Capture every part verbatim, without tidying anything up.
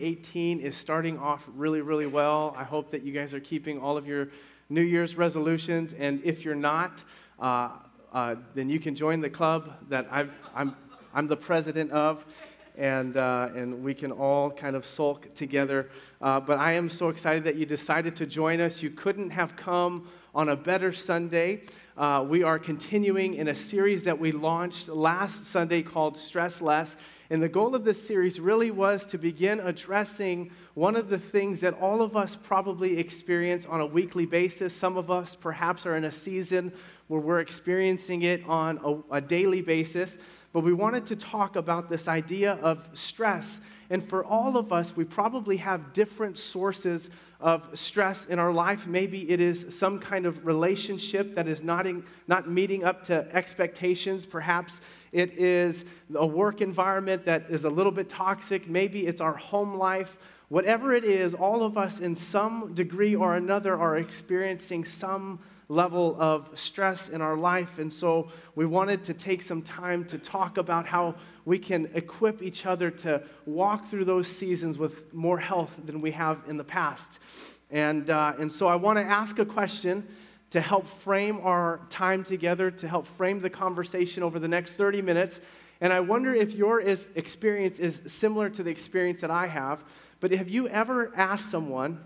eighteen is starting off really, really well. I hope that you guys are keeping all of your New Year's resolutions, and if you're not, uh, uh, then you can join the club that I've, I'm I'm the president of, and uh, and we can all kind of sulk together. Uh, but I am so excited that you decided to join us. You couldn't have come on a better Sunday. Uh, we are continuing in a series that we launched last Sunday called Stress Less. And the goal of this series really was to begin addressing one of the things that all of us probably experience on a weekly basis. Some of us perhaps are in a season where we're experiencing it on a, a daily basis. But we wanted to talk about this idea of stress. And for all of us, we probably have different sources of stress in our life. Maybe it is some kind of relationship that is not, in, not meeting up to expectations. Perhaps it is a work environment that is a little bit toxic. Maybe it's our home life. Whatever it is, all of us in some degree or another are experiencing some level of stress in our life. And so we wanted to take some time to talk about how we can equip each other to walk through those seasons with more health than we have in the past. And, uh, and so I want to ask a question to help frame our time together, to help frame the conversation over the next thirty minutes. And I wonder if your is, experience is similar to the experience that I have. But have you ever asked someone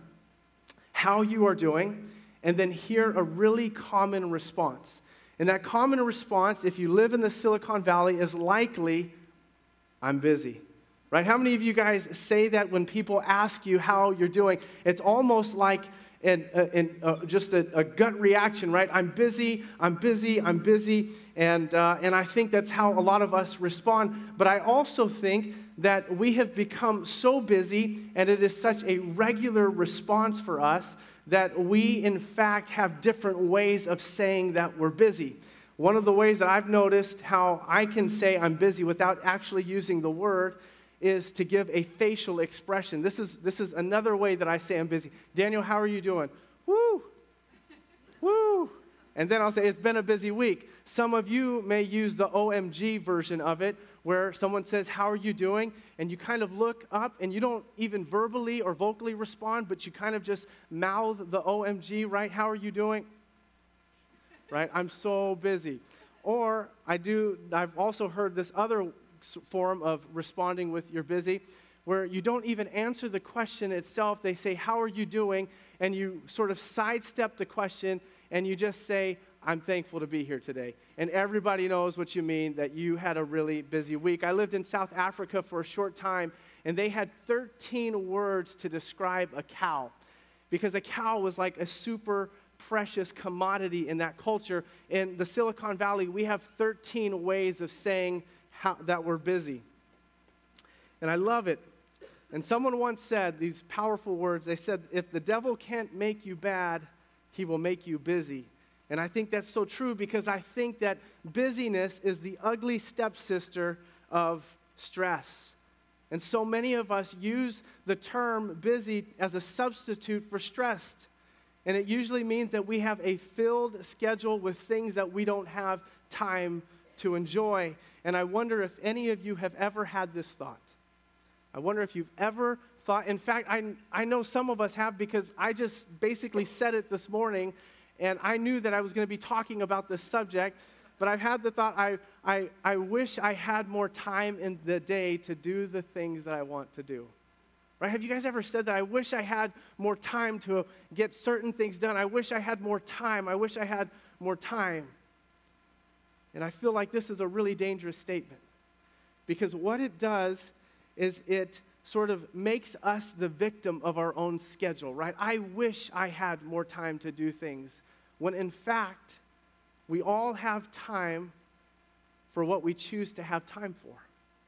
how you are doing, and then hear a really common response? And that common response, if you live in the Silicon Valley, is likely, I'm busy. Right? How many of you guys say that when people ask you how you're doing? It's almost like an, an, uh, just a, a gut reaction, right? I'm busy, I'm busy, I'm busy. And, uh, and I think that's how a lot of us respond. But I also think that we have become so busy, and it is such a regular response for us, that we, in fact, have different ways of saying that we're busy. One of the ways that I've noticed how I can say I'm busy without actually using the word is to give a facial expression. This is, this is another way that I say I'm busy. Daniel, how are you doing? Woo! Woo! And then I'll say, it's been a busy week. Some of you may use the O M G version of it, where someone says, how are you doing? And you kind of look up, and you don't even verbally or vocally respond, but you kind of just mouth the O M G, right? How are you doing? Right? I'm so busy. Or I do, I've also heard this other form of responding with you're busy, where you don't even answer the question itself. They say, how are you doing? And you sort of sidestep the question, and you just say, I'm thankful to be here today. And everybody knows what you mean, that you had a really busy week. I lived in South Africa for a short time, and they had thirteen words to describe a cow, because a cow was like a super precious commodity in that culture. In the Silicon Valley, we have thirteen ways of saying how, that we're busy. And I love it. And someone once said these powerful words. They said, if the devil can't make you bad, he will make you busy. And I think that's so true, because I think that busyness is the ugly stepsister of stress. And so many of us use the term busy as a substitute for stressed. And it usually means that we have a filled schedule with things that we don't have time to enjoy. And I wonder if any of you have ever had this thought. I wonder if you've ever thought, in fact, I, I know some of us have, because I just basically said it this morning, and I knew that I was going to be talking about this subject, but I've had the thought, I, I, I wish I had more time in the day to do the things that I want to do. Right? Have you guys ever said that? I wish I had more time to get certain things done. I wish I had more time. I wish I had more time. And I feel like this is a really dangerous statement, because what it does is it sort of makes us the victim of our own schedule, right? I wish I had more time to do things, when in fact, we all have time for what we choose to have time for.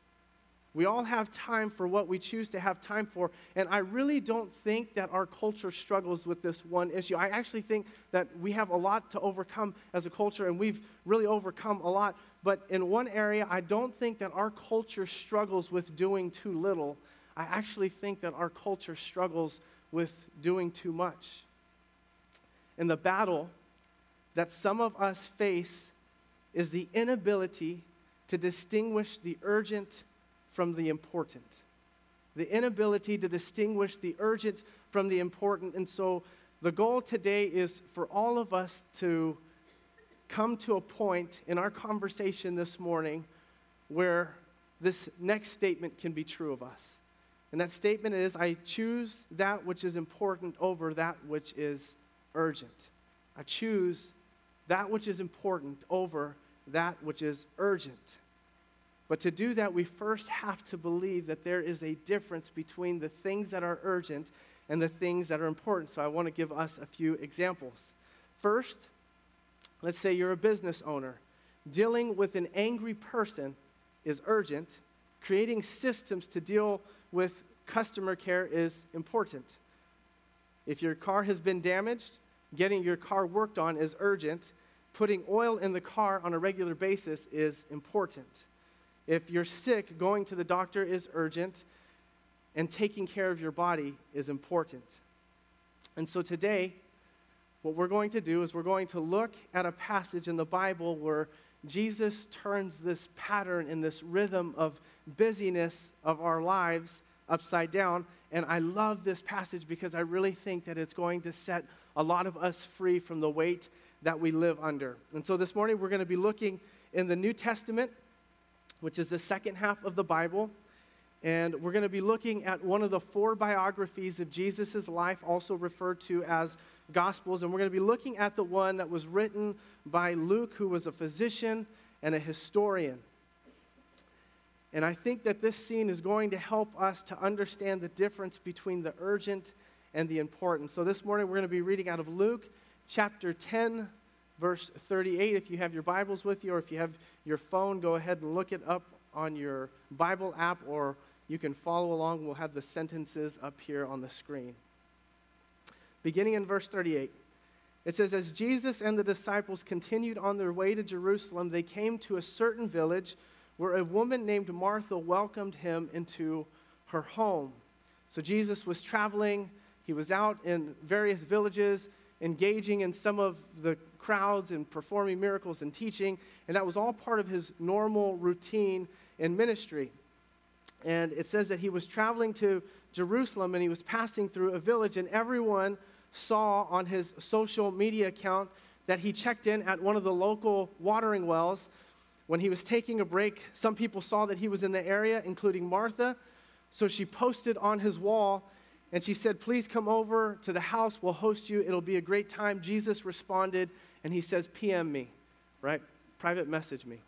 We all have time for what we choose to have time for, and I really don't think that our culture struggles with this one issue. I actually think that we have a lot to overcome as a culture, and we've really overcome a lot, but in one area, I don't think that our culture struggles with doing too little. I actually think that our culture struggles with doing too much. And the battle that some of us face is the inability to distinguish the urgent from the important. the inability to distinguish the urgent from the important. And so the goal today is for all of us to come to a point in our conversation this morning where this next statement can be true of us. And that statement is, I choose that which is important over that which is urgent. I choose that which is important over that which is urgent. But to do that, we first have to believe that there is a difference between the things that are urgent and the things that are important. So I want to give us a few examples. First, let's say you're a business owner. Dealing with an angry person is urgent. Creating systems to deal with customer care is important. If your car has been damaged, getting your car worked on is urgent. Putting oil in the car on a regular basis is important. If you're sick, going to the doctor is urgent, and taking care of your body is important. And so today, what we're going to do is we're going to look at a passage in the Bible where Jesus turns this pattern and this rhythm of busyness of our lives upside down. And I love this passage because I really think that it's going to set a lot of us free from the weight that we live under. And so this morning we're going to be looking in the New Testament, which is the second half of the Bible. And we're going to be looking at one of the four biographies of Jesus' life, also referred to as Gospels. And we're going to be looking at the one that was written by Luke, who was a physician and a historian. And I think that this scene is going to help us to understand the difference between the urgent and the important. So this morning we're going to be reading out of Luke chapter ten, verse thirty-eight. If you have your Bibles with you, or if you have your phone, go ahead and look it up on your Bible app, or you can follow along. We'll have the sentences up here on the screen. Beginning in verse thirty-eight, it says, as Jesus and the disciples continued on their way to Jerusalem, they came to a certain village where a woman named Martha welcomed him into her home. So Jesus was traveling. He was out in various villages, engaging in some of the crowds and performing miracles and teaching, and that was all part of his normal routine in ministry. And it says that he was traveling to Jerusalem, and he was passing through a village, and everyone saw on his social media account that he checked in at one of the local watering wells. When he was taking a break, some people saw that he was in the area, including Martha. So she posted on his wall, and she said, please come over to the house. We'll host you. It'll be a great time. Jesus responded, and he says, P M me, right? Private message me.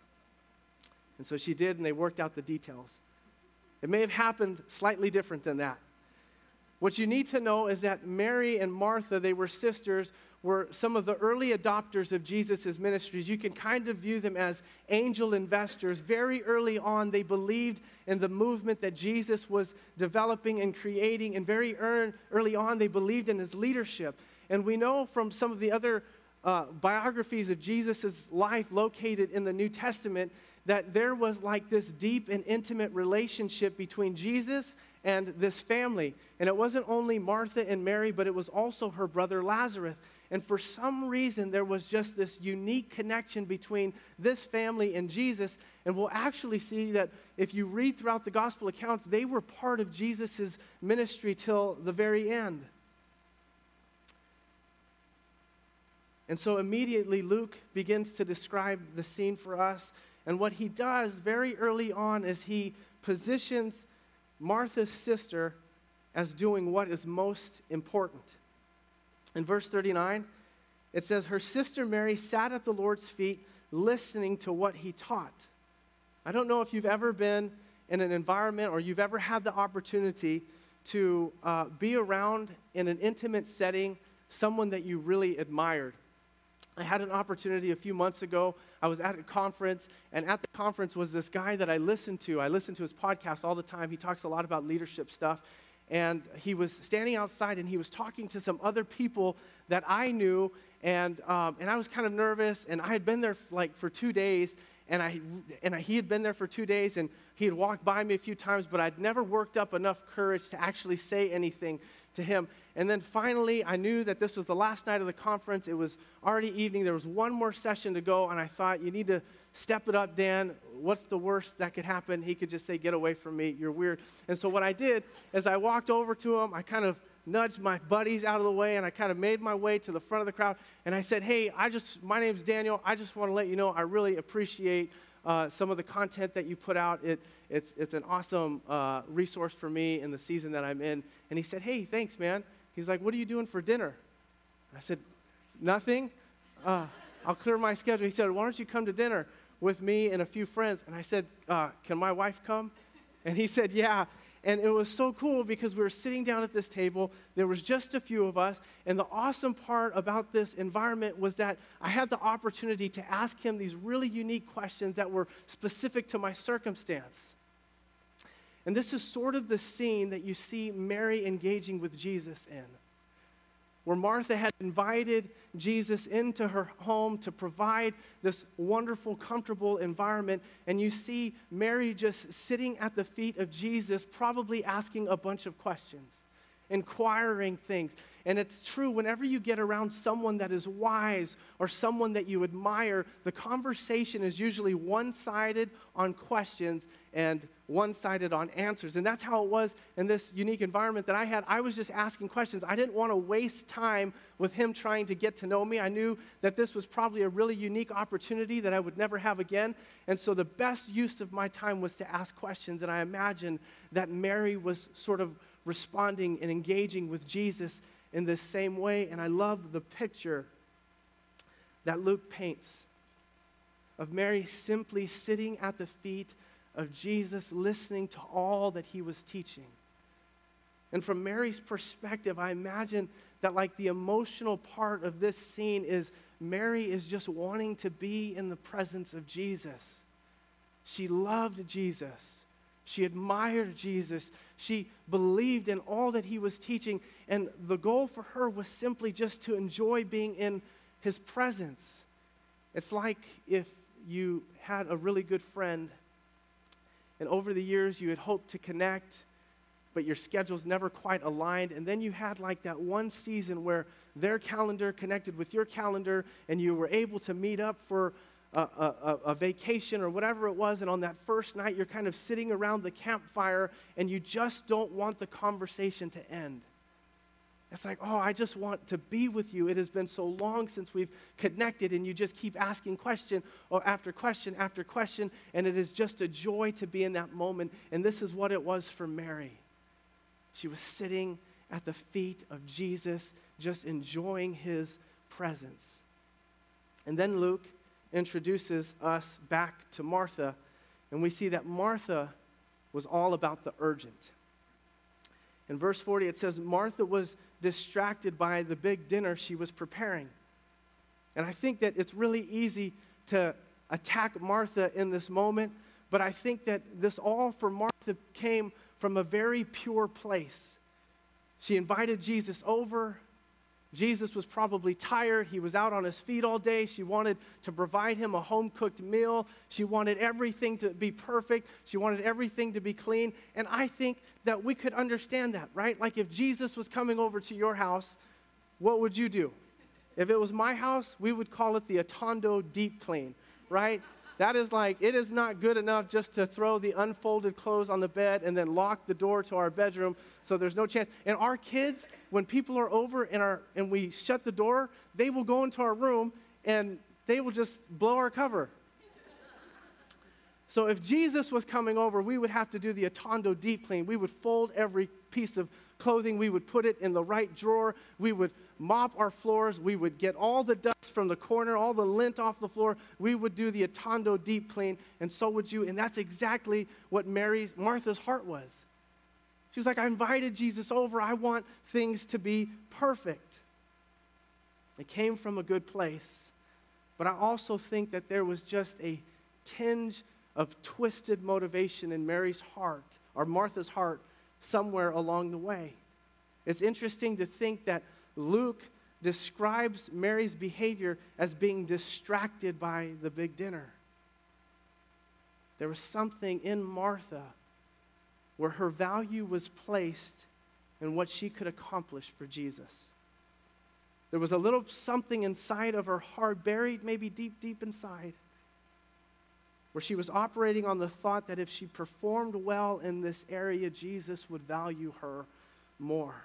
And so she did, and they worked out the details. It may have happened slightly different than that. What you need to know is that Mary and Martha, they were sisters, were some of the early adopters of Jesus' ministries. You can kind of view them as angel investors. Very early on, they believed in the movement that Jesus was developing and creating, and very early on, they believed in his leadership. And we know from some of the other uh, biographies of Jesus' life located in the New Testament that there was like this deep and intimate relationship between Jesus and this family. And it wasn't only Martha and Mary, but it was also her brother Lazarus. And for some reason, there was just this unique connection between this family and Jesus. And we'll actually see that if you read throughout the gospel accounts, they were part of Jesus' ministry till the very end. And so immediately Luke begins to describe the scene for us. And what he does very early on is he positions Martha's sister as doing what is most important. In verse thirty-nine, it says, her sister Mary sat at the Lord's feet listening to what he taught. I don't know if you've ever been in an environment or you've ever had the opportunity to uh, be around in an intimate setting someone that you really admired. I had an opportunity a few months ago. I was at a conference, and at the conference was this guy that I listened to. I listen to his podcast all the time. He talks a lot about leadership stuff. And he was standing outside, and he was talking to some other people that I knew, and um, and I was kind of nervous, and I had been there like for two days, and I and I, he had been there for two days, and he had walked by me a few times, but I'd never worked up enough courage to actually say anything to him. And then finally, I knew that this was the last night of the conference. It was already evening. There was one more session to go, and I thought, you need to step it up, Dan. what's the worst that could happen? He could just say, get away from me, you're weird. And so what I did is I walked over to him, I kind of nudged my buddies out of the way, and I kind of made my way to the front of the crowd, and I said, hey, I just, my name's Daniel, I just want to let you know I really appreciate uh, some of the content that you put out. It, it's, it's an awesome uh, resource for me in the season that I'm in. And he said, hey, thanks, man. He's like, what are you doing for dinner? I said, nothing. Uh, I'll clear my schedule. He said, why don't you come to dinner with me and a few friends? And I said, uh, can my wife come? And he said, yeah. And it was so cool because we were sitting down at this table. There was just a few of us. And the awesome part about this environment was that I had the opportunity to ask him these really unique questions that were specific to my circumstance. And this is sort of the scene that you see Mary engaging with Jesus in, where Martha had invited Jesus into her home to provide this wonderful, comfortable environment. And you see Mary just sitting at the feet of Jesus, probably asking a bunch of questions, inquiring things. And it's true, whenever you get around someone that is wise or someone that you admire, the conversation is usually one-sided on questions and one-sided on answers. And that's how it was in this unique environment that I had. I was just asking questions. I didn't want to waste time with him trying to get to know me. I knew that this was probably a really unique opportunity that I would never have again. And so the best use of my time was to ask questions. And I imagine that Mary was sort of responding and engaging with Jesus in this same way. And I love the picture that Luke paints of Mary simply sitting at the feet of Jesus, listening to all that he was teaching. And from Mary's perspective, I imagine that like the emotional part of this scene is Mary is just wanting to be in the presence of Jesus. She loved Jesus. She admired Jesus. She believed in all that he was teaching. And the goal for her was simply just to enjoy being in his presence. It's like if you had a really good friend, and over the years you had hoped to connect, but your schedules never quite aligned. And then you had like that one season where their calendar connected with your calendar, and you were able to meet up for A, a, a vacation or whatever it was, and on that first night you're kind of sitting around the campfire and you just don't want the conversation to end. It's like, oh, I just want to be with you. It has been so long since we've connected, and you just keep asking question or after question after question, and it is just a joy to be in that moment. And this is what it was for Mary. She was sitting at the feet of Jesus, just enjoying his presence. And then Luke introduces us back to Martha, and we see that Martha was all about the urgent. In verse forty, it says, Martha was distracted by the big dinner she was preparing. And I think that it's really easy to attack Martha in this moment, but I think that this all for Martha came from a very pure place. She invited Jesus over. Jesus was probably tired. He was out on his feet all day. She wanted to provide him a home-cooked meal. She wanted everything to be perfect. She wanted everything to be clean. And I think that we could understand that, right? Like if Jesus was coming over to your house, what would you do? If it was my house, we would call it the Atondo deep clean, right? That is like, it is not good enough just to throw the unfolded clothes on the bed and then lock the door to our bedroom so there's no chance. And our kids, when people are over and, our, and we shut the door, they will go into our room and they will just blow our cover. So if Jesus was coming over, we would have to do the Atondo deep clean. We would fold every piece of clothing. We would put it in the right drawer. We would mop our floors. We would get all the dust from the corner, all the lint off the floor. We would do the Atondo deep clean, and so would you. And that's exactly what Mary's, Martha's heart was. She was like, I invited Jesus over. I want things to be perfect. It came from a good place. But I also think that there was just a tinge of twisted motivation in Mary's heart, or Martha's heart, somewhere along the way. It's interesting to think that Luke describes Mary's behavior as being distracted by the big dinner. There was something in Martha where her value was placed in what she could accomplish for Jesus. There was a little something inside of her heart, buried maybe deep, deep inside, where she was operating on the thought that if she performed well in this area, Jesus would value her more.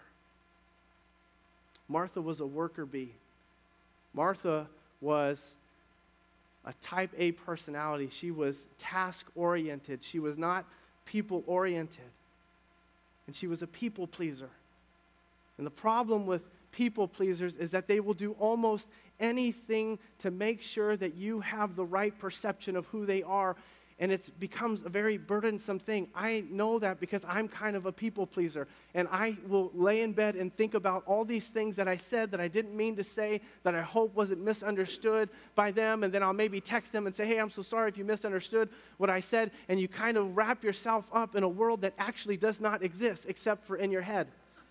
Martha was a worker bee. Martha was a type A personality. She was task-oriented. She was not people-oriented. And she was a people pleaser. And the problem with people pleasers is that they will do almost anything to make sure that you have the right perception of who they are, and it becomes a very burdensome thing. I know that because I'm kind of a people pleaser, and I will lay in bed and think about all these things that I said that I didn't mean to say, that I hope wasn't misunderstood by them, and then I'll maybe text them and say, hey, I'm so sorry if you misunderstood what I said, and you kind of wrap yourself up in a world that actually does not exist except for in your head.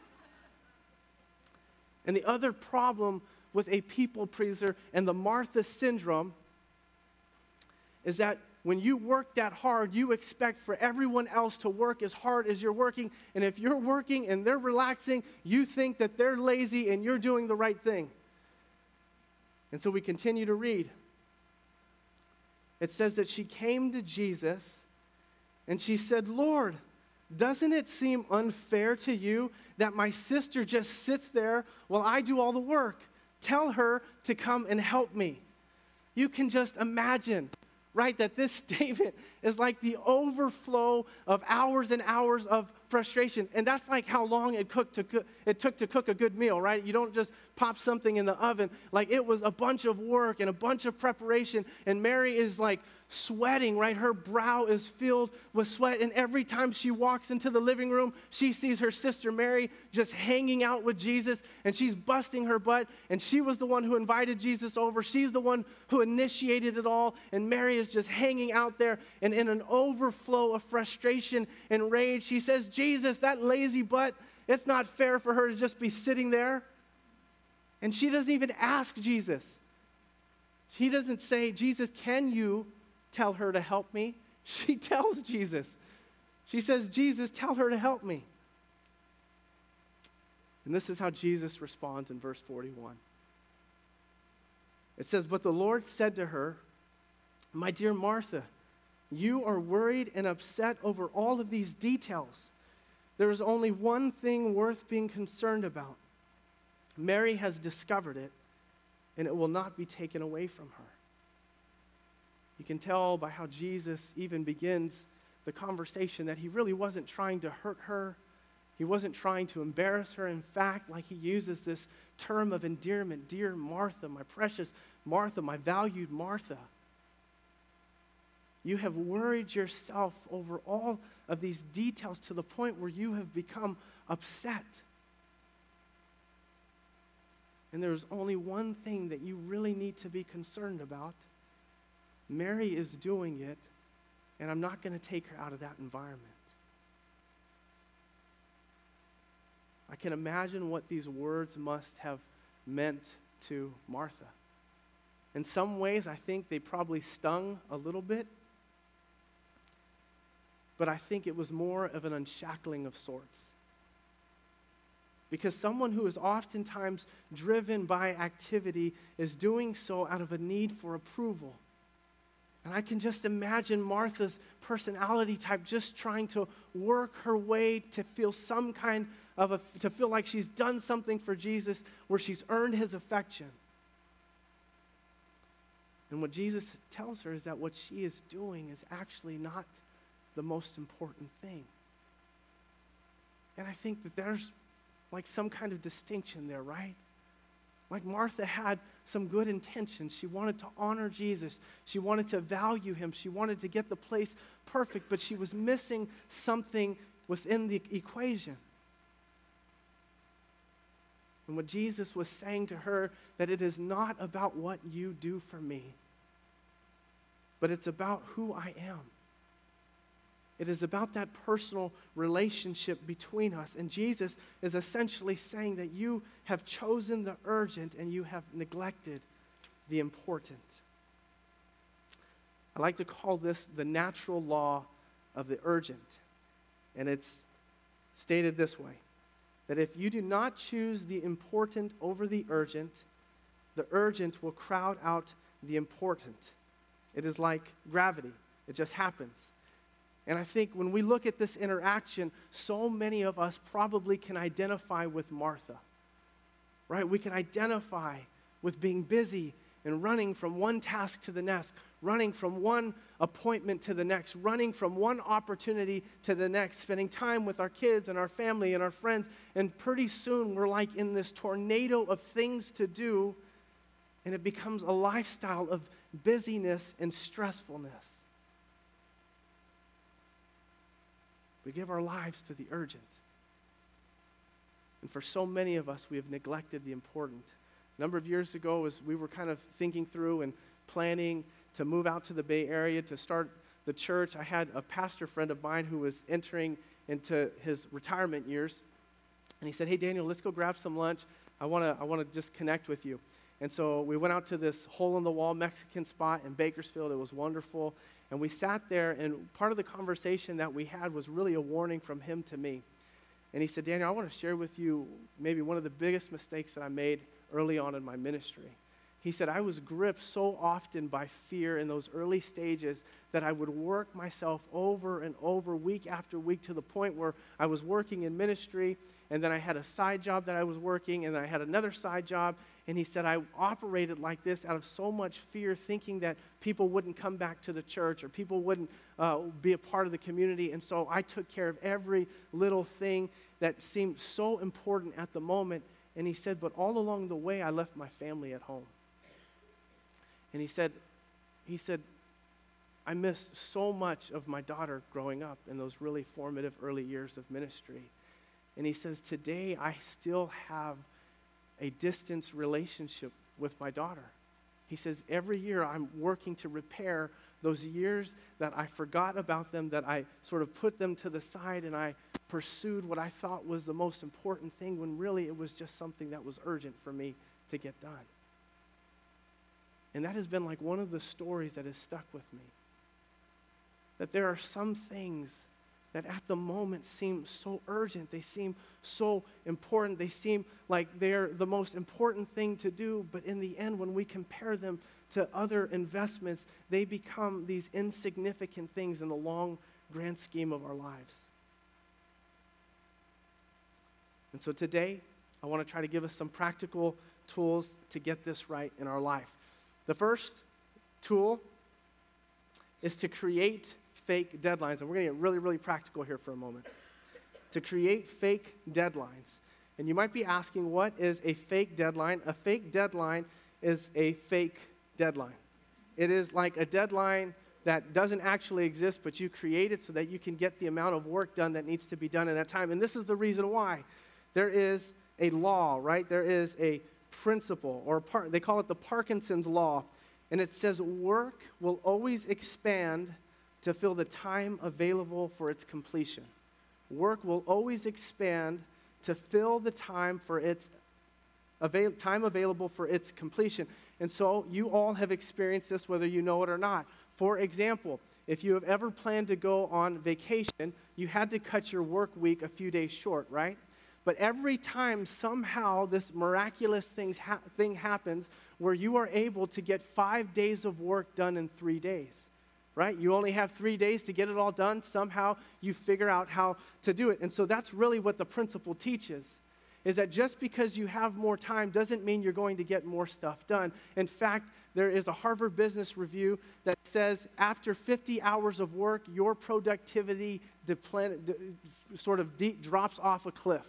And the other problem with a people pleaser and the Martha syndrome is that when you work that hard, you expect for everyone else to work as hard as you're working. And if you're working and they're relaxing, you think that they're lazy and you're doing the right thing. And so we continue to read. It says that she came to Jesus and she said, Lord, doesn't it seem unfair to you that my sister just sits there while I do all the work? Tell her to come and help me. You can just imagine, right, that this statement is like the overflow of hours and hours of frustration. And that's like how long it, cooked to cook, it took to cook a good meal, right? You don't just pop something in the oven. Like, it was a bunch of work and a bunch of preparation. And Mary is like sweating, right? Her brow is filled with sweat. And every time she walks into the living room, she sees her sister Mary just hanging out with Jesus, and she's busting her butt. And she was the one who invited Jesus over. She's the one who initiated it all. And Mary is just hanging out there. And in an overflow of frustration and rage, she says, Jesus, that lazy butt, it's not fair for her to just be sitting there. And she doesn't even ask Jesus. She doesn't say, Jesus, can you tell her to help me? She tells Jesus. She says, Jesus, tell her to help me. And this is how Jesus responds in verse forty-one. It says, but the Lord said to her, my dear Martha, you are worried and upset over all of these details. There is only one thing worth being concerned about. Mary has discovered it, and it will not be taken away from her. You can tell by how Jesus even begins the conversation that he really wasn't trying to hurt her. He wasn't trying to embarrass her. In fact, like, he uses this term of endearment, dear Martha, my precious Martha, my valued Martha. You have worried yourself over all of these details to the point where you have become upset. And there's only one thing that you really need to be concerned about. Mary is doing it, and I'm not going to take her out of that environment. I can imagine what these words must have meant to Martha. In some ways, I think they probably stung a little bit, but I think it was more of an unshackling of sorts. Because someone who is oftentimes driven by activity is doing so out of a need for approval. And I can just imagine Martha's personality type just trying to work her way to feel some kind of a, to feel like she's done something for Jesus where she's earned his affection. And what Jesus tells her is that what she is doing is actually not the most important thing. And I think that there's like some kind of distinction there, right? Like, Martha had some good intentions. She wanted to honor Jesus. She wanted to value him. She wanted to get the place perfect, but she was missing something within the equation. And what Jesus was saying to her, that it is not about what you do for me, but it's about who I am. It is about that personal relationship between us. And Jesus is essentially saying that you have chosen the urgent and you have neglected the important. I like to call this the natural law of the urgent. And it's stated this way, that if you do not choose the important over the urgent, the urgent will crowd out the important. It is like gravity. It just happens. And I think when we look at this interaction, so many of us probably can identify with Martha, right? We can identify with being busy and running from one task to the next, running from one appointment to the next, running from one opportunity to the next, spending time with our kids and our family and our friends. And pretty soon we're like in this tornado of things to do, and it becomes a lifestyle of busyness and stressfulness. We give our lives to the urgent. And for so many of us, we have neglected the important. A number of years ago, as we were kind of thinking through and planning to move out to the Bay Area to start the church, I had a pastor friend of mine who was entering into his retirement years. And he said, "Hey, Daniel, let's go grab some lunch. I want to I want to just connect with you." And so we went out to this hole-in-the-wall Mexican spot in Bakersfield. It was wonderful. And we sat there, and part of the conversation that we had was really a warning from him to me. And he said, "Daniel, I want to share with you maybe one of the biggest mistakes that I made early on in my ministry." He said, "I was gripped so often by fear in those early stages that I would work myself over and over week after week to the point where I was working in ministry, and then I had a side job that I was working, and then I had another side job." And he said, "I operated like this out of so much fear, thinking that people wouldn't come back to the church or people wouldn't uh, be a part of the community. And so I took care of every little thing that seemed so important at the moment." And he said, "But all along the way, I left my family at home." And he said, he said, "I missed so much of my daughter growing up in those really formative early years of ministry." And he says, "Today, I still have a distance relationship with my daughter." He says, "Every year I'm working to repair those years that I forgot about them, that I sort of put them to the side and I pursued what I thought was the most important thing when really it was just something that was urgent for me to get done." And that has been like one of the stories that has stuck with me. That there are some things that at the moment seem so urgent, they seem so important, they seem like they're the most important thing to do, but in the end, when we compare them to other investments, they become these insignificant things in the long, grand scheme of our lives. And so today, I want to try to give us some practical tools to get this right in our life. The first tool is to create fake deadlines. And we're going to get really, really practical here for a moment. To create fake deadlines. And you might be asking, what is a fake deadline? A fake deadline is a fake deadline. It is like a deadline that doesn't actually exist, but you create it so that you can get the amount of work done that needs to be done in that time. And this is the reason why. There is a law, right? There is a principle, or par- they call it the Parkinson's law. And it says work will always expand to fill the time available for its completion. Work will always expand to fill the time for its avail- time available for its completion. And so you all have experienced this whether you know it or not. For example, if you have ever planned to go on vacation, you had to cut your work week a few days short, right? But every time somehow this miraculous things ha- thing happens where you are able to get five days of work done in three days. Right? You only have three days to get it all done. Somehow you figure out how to do it. And so that's really what the principle teaches, is that just because you have more time doesn't mean you're going to get more stuff done. In fact, there is a Harvard Business Review that says after fifty hours of work, your productivity deplan- d- sort of de- drops off a cliff.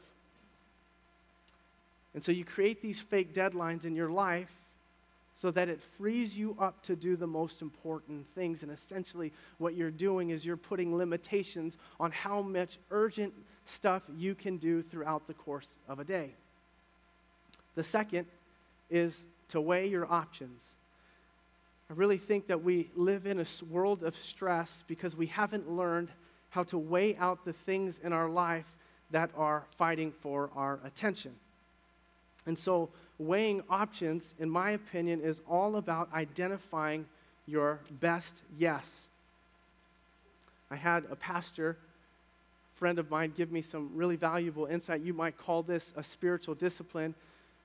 And so you create these fake deadlines in your life so that it frees you up to do the most important things. And essentially what you're doing is you're putting limitations on how much urgent stuff you can do throughout the course of a day. The second is to weigh your options. I really think that we live in a world of stress because we haven't learned how to weigh out the things in our life that are fighting for our attention. And so weighing options, in my opinion, is all about identifying your best yes. I had a pastor friend of mine give me some really valuable insight. You might call this a spiritual discipline,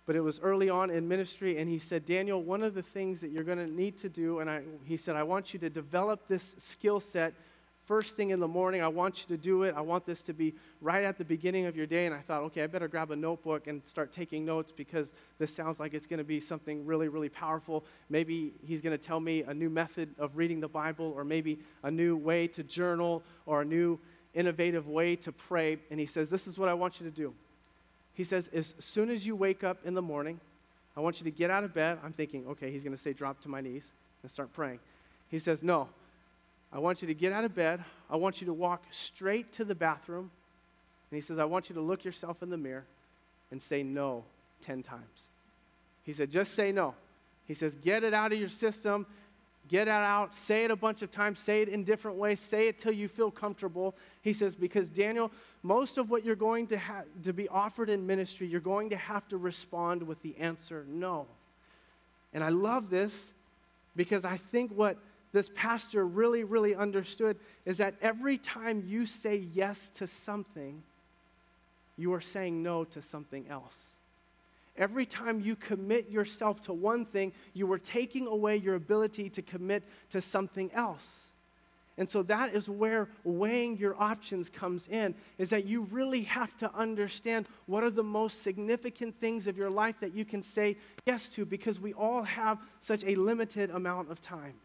but it was early on in ministry, and he said, Daniel, one of the things that you're going to need to do, and I, he said, I want you to develop this skill set first thing in the morning. I want you to do it. I want this to be right at the beginning of your day. And I thought, okay, I better grab a notebook and start taking notes because this sounds like it's going to be something really, really powerful. Maybe he's going to tell me a new method of reading the Bible, or maybe a new way to journal, or a new innovative way to pray. And he says, this is what I want you to do. He says, as soon as you wake up in the morning, I want you to get out of bed. I'm thinking, okay, he's going to say drop to my knees and start praying. He says, no, I want you to get out of bed. I want you to walk straight to the bathroom. And he says, I want you to look yourself in the mirror and say no ten times. He said, just say no. He says, get it out of your system. Get it out. Say it a bunch of times. Say it in different ways. Say it till you feel comfortable. He says, because Daniel, most of what you're going to have to be offered in ministry, you're going to have to respond with the answer no. And I love this because I think what this pastor really, really understood is that every time you say yes to something, you are saying no to something else. Every time you commit yourself to one thing, you are taking away your ability to commit to something else. And so that is where weighing your options comes in, is that you really have to understand what are the most significant things of your life that you can say yes to, because we all have such a limited amount of time.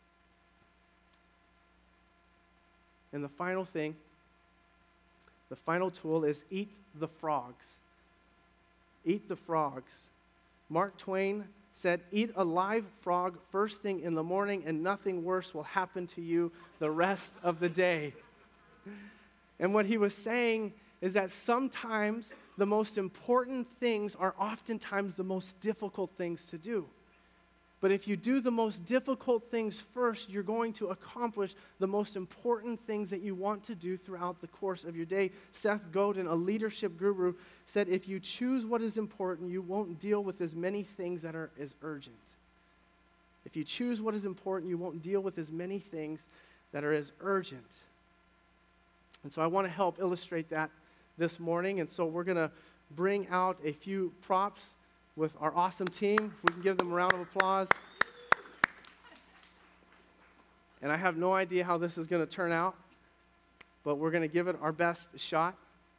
And the final thing, the final tool is eat the frogs. Eat the frogs. Mark Twain said, eat a live frog first thing in the morning and nothing worse will happen to you the rest of the day. And what he was saying is that sometimes the most important things are oftentimes the most difficult things to do. But if you do the most difficult things first, you're going to accomplish the most important things that you want to do throughout the course of your day. Seth Godin, a leadership guru, said, if you choose what is important, you won't deal with as many things that are as urgent. If you choose what is important, you won't deal with as many things that are as urgent. And so I want to help illustrate that this morning. And so we're going to bring out a few props with our awesome team. If we can give them a round of applause. And I have no idea how this is going to turn out, but we're going to give it our best shot.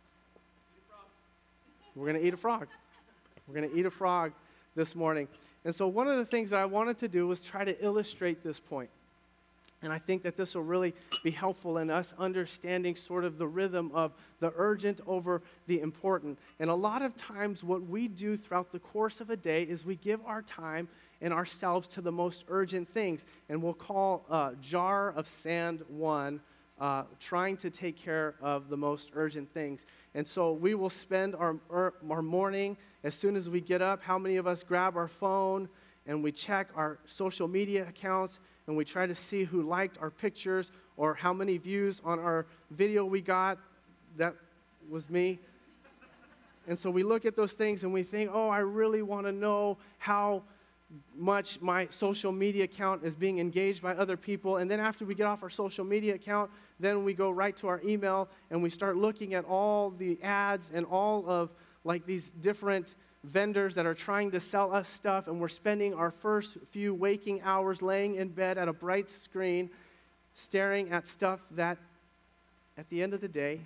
We're going to eat a frog. We're going to eat a frog this morning. And so one of the things that I wanted to do was try to illustrate this point. And I think that this will really be helpful in us understanding sort of the rhythm of the urgent over the important. And a lot of times what we do throughout the course of a day is we give our time and ourselves to the most urgent things. And we'll call uh, jar of sand one, uh, trying to take care of the most urgent things. And so we will spend our, our morning as soon as we get up. How many of us grab our phone and we check our social media accounts and we try to see who liked our pictures or how many views on our video we got? That was me. And so we look at those things and we think, oh, I really want to know how much my social media account is being engaged by other people. And then after we get off our social media account, then we go right to our email and we start looking at all the ads and all of like these different vendors that are trying to sell us stuff, and we're spending our first few waking hours laying in bed at a bright screen staring at stuff that at the end of the day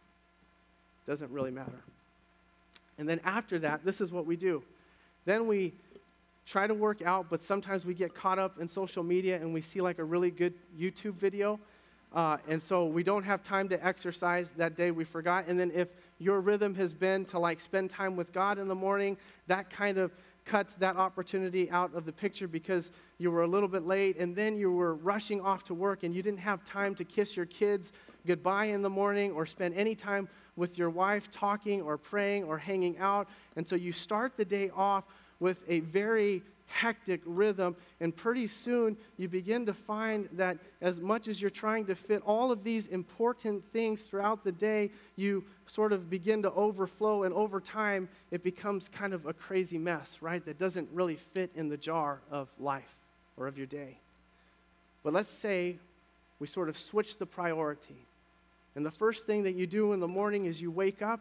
doesn't really matter. And then after that, this is what we do. Then we try to work out, but sometimes we get caught up in social media and we see like a really good YouTube video. Uh, and so we don't have time to exercise that day, we forgot. And then if your rhythm has been to like spend time with God in the morning, that kind of cuts that opportunity out of the picture because you were a little bit late and then you were rushing off to work and you didn't have time to kiss your kids goodbye in the morning or spend any time with your wife talking or praying or hanging out. And so you start the day off with a very hectic rhythm, and pretty soon you begin to find that as much as you're trying to fit all of these important things throughout the day, you sort of begin to overflow, and over time it becomes kind of a crazy mess, right, that doesn't really fit in the jar of life or of your day. But let's say we sort of switch the priority, and the first thing that you do in the morning is you wake up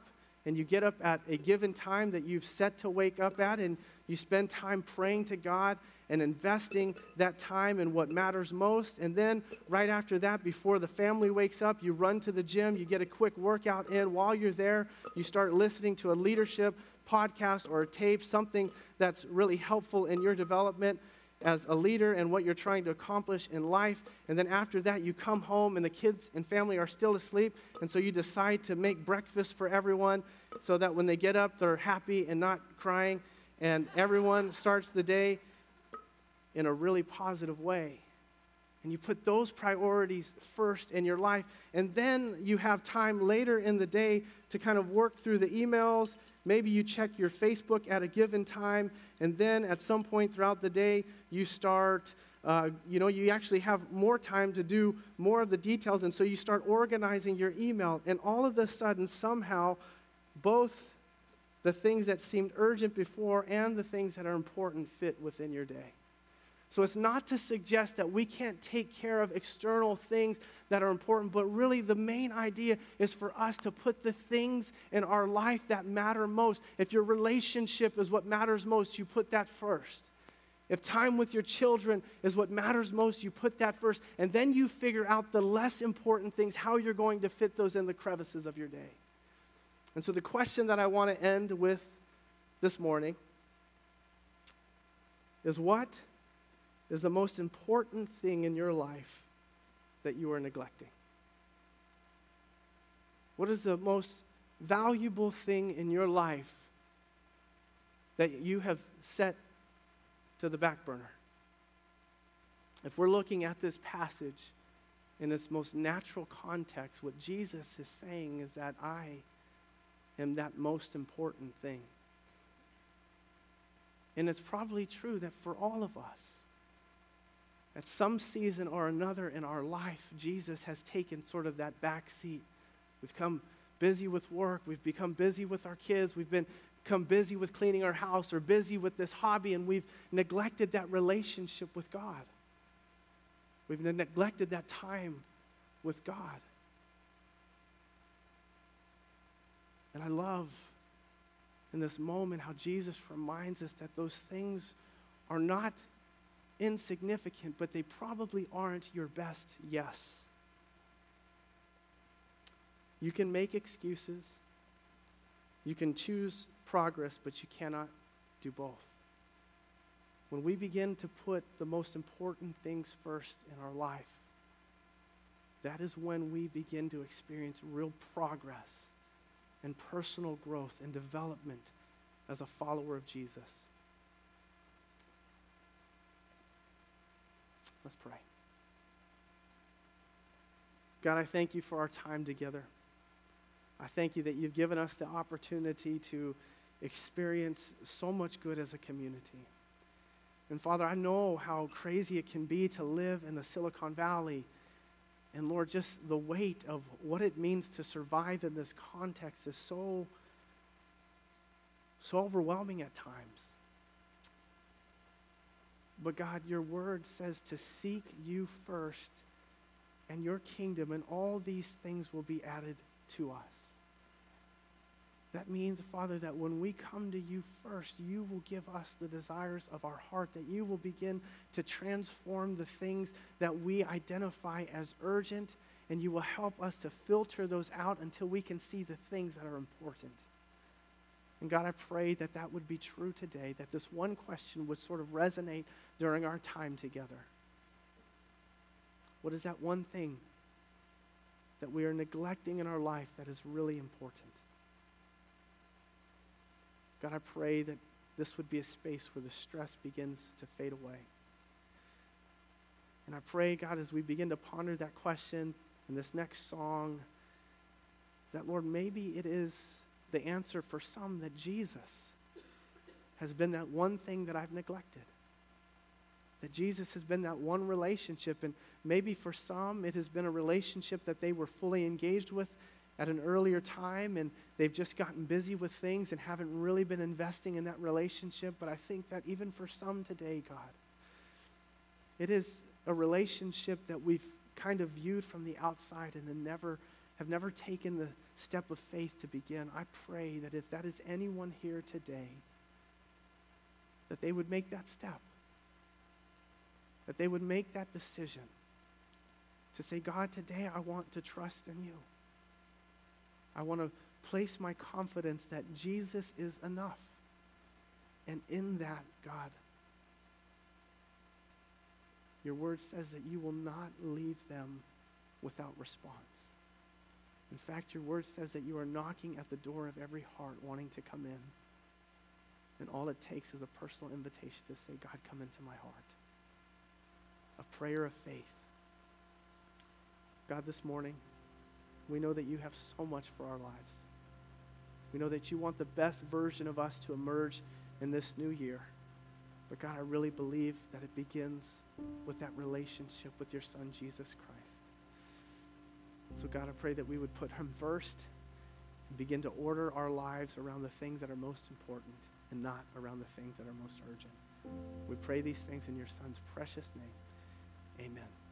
and you get up at a given time that you've set to wake up at, and you spend time praying to God and investing that time in what matters most. And then right after that, before the family wakes up, you run to the gym, you get a quick workout in. While you're there, you start listening to a leadership podcast or a tape, something that's really helpful in your development as a leader and what you're trying to accomplish in life. And then after that, you come home and the kids and family are still asleep, and so you decide to make breakfast for everyone so that when they get up, they're happy and not crying, and everyone starts the day in a really positive way. And you put those priorities first in your life, and then you have time later in the day to kind of work through the emails. Maybe you check your Facebook at a given time, and then at some point throughout the day, you start, uh, you know, you actually have more time to do more of the details, and so you start organizing your email, and all of a sudden, somehow, both the things that seemed urgent before and the things that are important fit within your day. So it's not to suggest that we can't take care of external things that are important, but really the main idea is for us to put the things in our life that matter most. If your relationship is what matters most, you put that first. If time with your children is what matters most, you put that first. And then you figure out the less important things, how you're going to fit those in the crevices of your day. And so the question that I want to end with this morning is, what is the most important thing in your life that you are neglecting? What is the most valuable thing in your life that you have set to the back burner? If we're looking at this passage in its most natural context, what Jesus is saying is that I am that most important thing. And it's probably true that for all of us, at some season or another in our life, Jesus has taken sort of that back seat. We've become busy with work. We've become busy with our kids. We've been, become busy with cleaning our house or busy with this hobby, and we've neglected that relationship with God. We've neglected that time with God. And I love in this moment how Jesus reminds us that those things are not insignificant, but they probably aren't your best yes. You can make excuses. You can choose progress, but you cannot do both. When we begin to put the most important things first in our life, that is when we begin to experience real progress and personal growth and development as a follower of Jesus. Let's pray. God, I thank you for our time together. I thank you that you've given us the opportunity to experience so much good as a community. And Father, I know how crazy it can be to live in the Silicon Valley. And Lord, just the weight of what it means to survive in this context is so, so overwhelming at times. But God, your word says to seek you first and your kingdom, and all these things will be added to us. That means, Father, that when we come to you first, you will give us the desires of our heart, that you will begin to transform the things that we identify as urgent, and you will help us to filter those out until we can see the things that are important. And God, I pray that that would be true today, that this one question would sort of resonate during our time together. What is that one thing that we are neglecting in our life that is really important? God, I pray that this would be a space where the stress begins to fade away. And I pray, God, as we begin to ponder that question in this next song, that, Lord, maybe it is the answer for some that Jesus has been that one thing that I've neglected. That Jesus has been that one relationship, and maybe for some it has been a relationship that they were fully engaged with at an earlier time, and they've just gotten busy with things and haven't really been investing in that relationship. But I think that even for some today, God, it is a relationship that we've kind of viewed from the outside and then never have never taken the step of faith to begin, I pray that if that is anyone here today, that they would make that step, that they would make that decision to say, God, today I want to trust in you. I want to place my confidence that Jesus is enough. And in that, God, your word says that you will not leave them without response. In fact, your word says that you are knocking at the door of every heart wanting to come in. And all it takes is a personal invitation to say, God, come into my heart. A prayer of faith. God, this morning, we know that you have so much for our lives. We know that you want the best version of us to emerge in this new year. But God, I really believe that it begins with that relationship with your Son, Jesus Christ. So God, I pray that we would put him first and begin to order our lives around the things that are most important and not around the things that are most urgent. We pray these things in your Son's precious name. Amen.